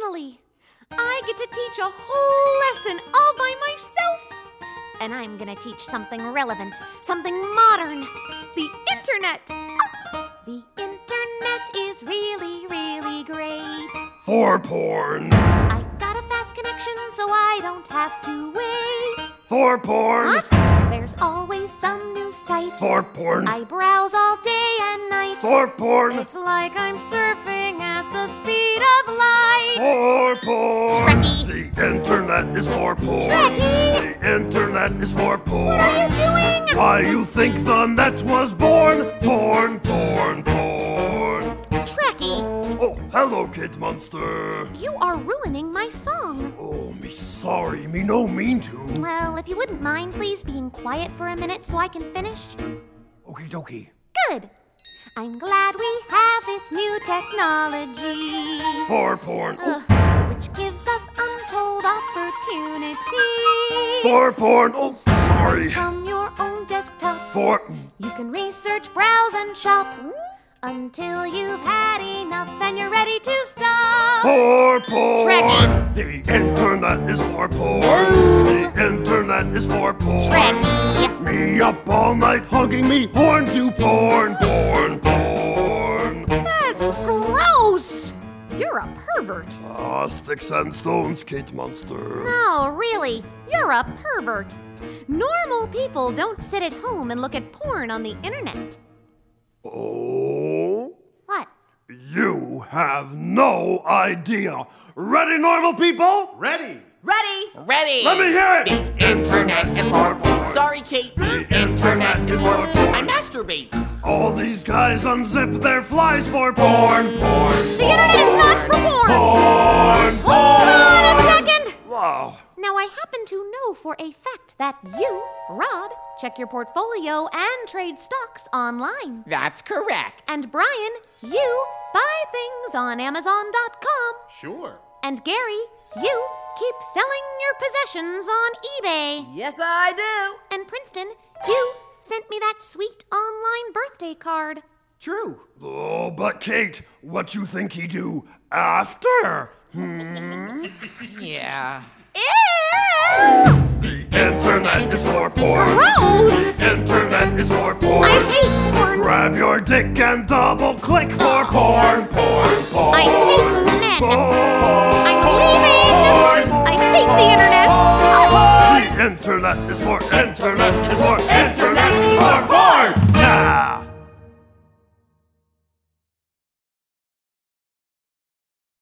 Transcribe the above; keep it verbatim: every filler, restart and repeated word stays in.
Finally, I get to teach a whole lesson all by myself. And I'm gonna teach something relevant, something modern. The internet. Oh, the internet is really, really great. For porn. I got a fast connection so I don't have to wait. For porn. What? There's always some new site. For porn. I browse all day and night. For porn. It's like I'm surfing at the speed of light. For porn. Trekkie. The internet is for porn. Trekkie. The internet is for porn. What are you doing? Why you think the net was born? Porn, porn, porn. Trekkie, Oh, hello, Kid Monster. you are ruining my song. Oh, me sorry, me no mean to. Well, if you wouldn't mind, please being quiet for a minute so I can finish. Okie dokie. Good. I'm glad we have this new technology. For porn. Ugh, which gives us untold opportunity. For porn. Oh, sorry. From your own desktop, For. you can research, browse, and shop until you've had enough and you're ready to stop. For porn. Trekkie. The internet is for porn. The internet is for porn. Trekkie. Me up all night hugging me horn to porn, porn, porn. That's gross! You're a pervert. Ah, sticks and stones, Kate Monster. No, really, you're a pervert. Normal people don't sit at home and look at porn on the internet. Oh? What? You have no idea. Ready, normal people? Ready! Ready? Ready! Let me hear it! The internet is for porn. Sorry, Kate. The internet is for porn. I masturbate. All these guys unzip their flies for porn, porn. The internet is not for porn! Porn, Hold on a second! Wow. Now, I happen to know for a fact that you, Rod, check your portfolio and trade stocks online. That's correct. And Brian, you buy things on Amazon dot com. Sure. And Gary, you keep selling your possessions on eBay. Yes, I do. And Princeton, you sent me that sweet online birthday card. True. Oh, but Kate, what you think he do after? Hmm? Yeah. Ew! The internet is for porn. Gross! The internet is for porn. I hate porn. Grab your dick and double click for porn, porn, porn. I hate men. Porn. I'm leaving. I hate the internet. The internet is for internet is for internet.